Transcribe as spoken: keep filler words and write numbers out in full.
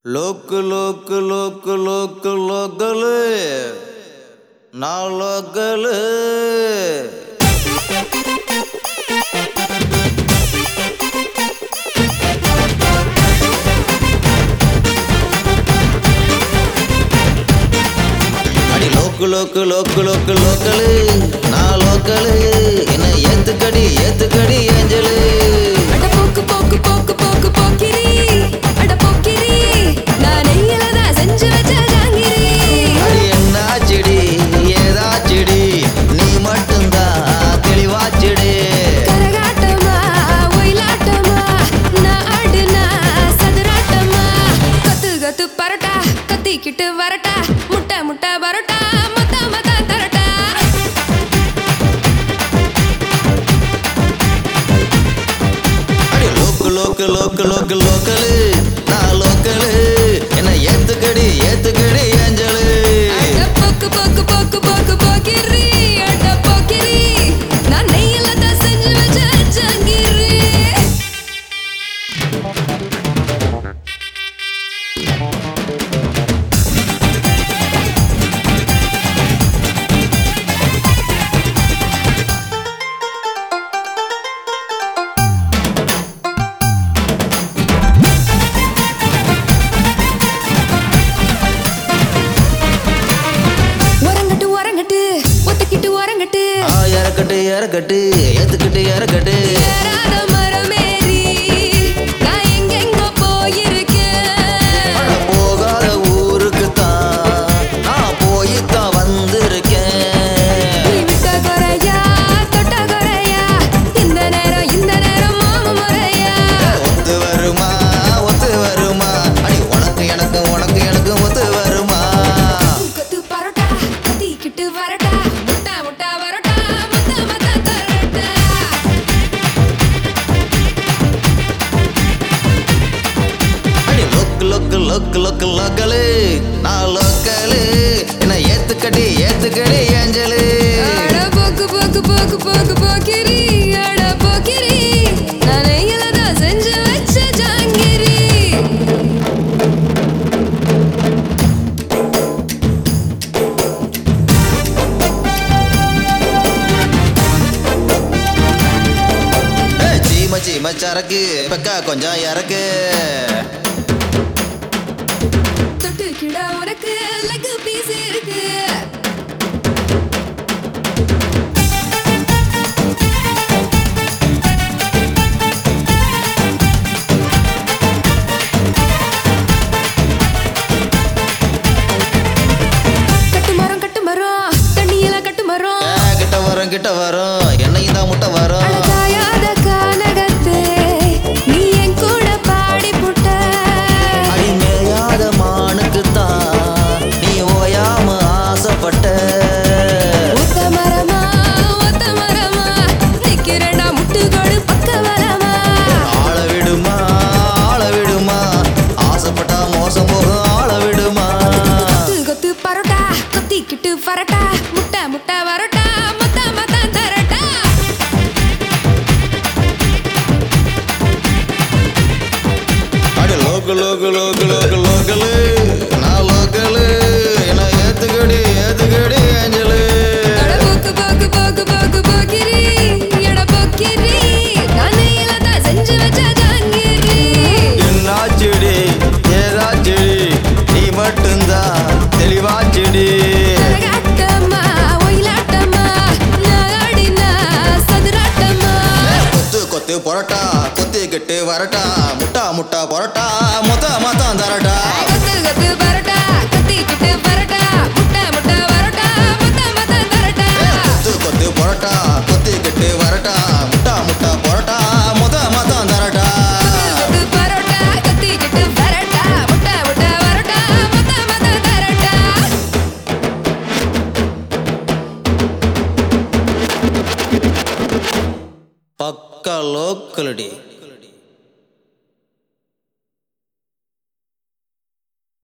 लोक लोक लोक लोक लोकले ना लोकले अड़ी लोक लोक लोक लोक लोकले ना लोकले इन्हें येत कड़ी येत कड़ी एंजले अड़ा पोक पोक पोक पोक पोकिरी अड़ा पोकिरी नाने यलदा संजु वचा जांगिरी अड़ी अन्ना चिड़ी येदा चिड़ी नी मट्टुंदा तेलिवाचिड़ी करगाटमा ओइलाटमा ना आडना सदराटमा कतु गतु परटा कत्ती किट्टु वरटा मुट्टा मुट्टा बरटा मता मता तरटा अड़ी लोक लोक लोक लोक लोकले ना लोकले इन्हें येत कड़ी येत कड़ी एंजले अड़ा पोक पोक पोक पोक पोकिरी अड़ा पोकिरी नाने यलदा संजु वचा जांगिरी வரங்கட்டு வரங்கட்டு ஒத்துக்கிட்டு வரங்கட்டு आ यारकटे यारकटे येतकटे यारकटे ஏறாத மரமேறி நான் எங்கெங்க போயிருக்கேன் போகாத ஊருக்கு தான் நான் போய்த்தான் வந்திருக்கேன் நீ விட்ட குறையா தொட்ட குறையா இந்த நேரம் இந்த நேரம் மாம முறையா ஒத்து வருமா ஒத்து வருமா அடி உனக்கு எனக்கு உனக்கு எனக்கு ஒத்து வருமா கொத்து பரோட்டா கத்திக்கிட்டு வரட்டா முட்டா முட்டா வரட்டா மத்த மத்த தரட்டா அடி லொக்கு லொக்கு லொக்கு லொக்கு லொக்கலு நான் லொக்கலு என்ன ஏத்துக்கடி ஏத்துக்கடி ஏஞ்சலு அட போக்கு போக்கு போக்கு போக்கு போக்கிரி அட போக்கிரி நானே இலதா செஞ்சு வச்ச ஜாங்கிரி ஏய், சீம சீம சரக்கு பெக்கா கொஞ்சம் இறக்கு தொட்டுக்கிட உனக்கு லெக் பீஸ் இருக்கு கட்டு மரம் கட்டு மரம் தண்ணியில கட்டு மரம் ஏ, கிட்ட வரும் கிட்ட வரும் என்னையும் தான் முட்டை வரும் அழகாயாத கானகத்தே நீ என் கூட பாடி புட்ட அடிமையாத மானுக்கு தான் நீ ஓயாம ஆசைப்பட்ட ஒத்த மரமா ஒத்த மரமா நிக்கிறடா முட்டுகோடு பக்க வரமா ஆள விடுமா ஆள விடுமா ஆசைப்பட்டா மோசம் போகும் ஆள விடுமா கொத்து கொத்து பரோட்டா கொத்திக்கிட்டு வரட்டா முட்டை முட்டை வரட்டா மத்த மத்த தரட்டா அடி லோக்கு லோக்கு லோக்கு லோக்கு லோக்கலு நான் லோக்கலு என்ன ஏத்துக்கடி ஏத்துக்கடி ஏஞ்சலு அட போக்கு போக்கு போக்கு போக்கு போக்கிரி எட போக்கிரி நானே இலதா செஞ்சு வச்ச ஜாங்கிரி என்னாச்சுடி ஏதாச்சுடி நீ மட்டும்தான் தெளிவாச்சுடி கரகாட்டமா ஒயிலாட்டமா நாடினா சதுராட்டமா கொத்து கொத்து பொரோட்டா கொத்திக்கிட்டு வரட்டா முட்டா முட்டா பொரோட்டா மொத்த மொத்தம் தரட்டா கொத்து கொத்து பரோட்டா கத்திக்கிட்டு பரோட்டா முட்டை முட்டை பரோட்டா மொத்த மொத்த தரட்டா கொத்து கொத்து பொரோட்டா கொத்திக்கிட்டு வரட்டா முட்டா முட்டா பொரோட்டா மொத்த மொத்தம் தரட்டா கொத்து பரோட்டா கத்திக்கிட்டு பரோட்டா முட்டை முட்டை பரோட்டா மொத்த மொத்த தரட்டா பக்கா லோக்கலடி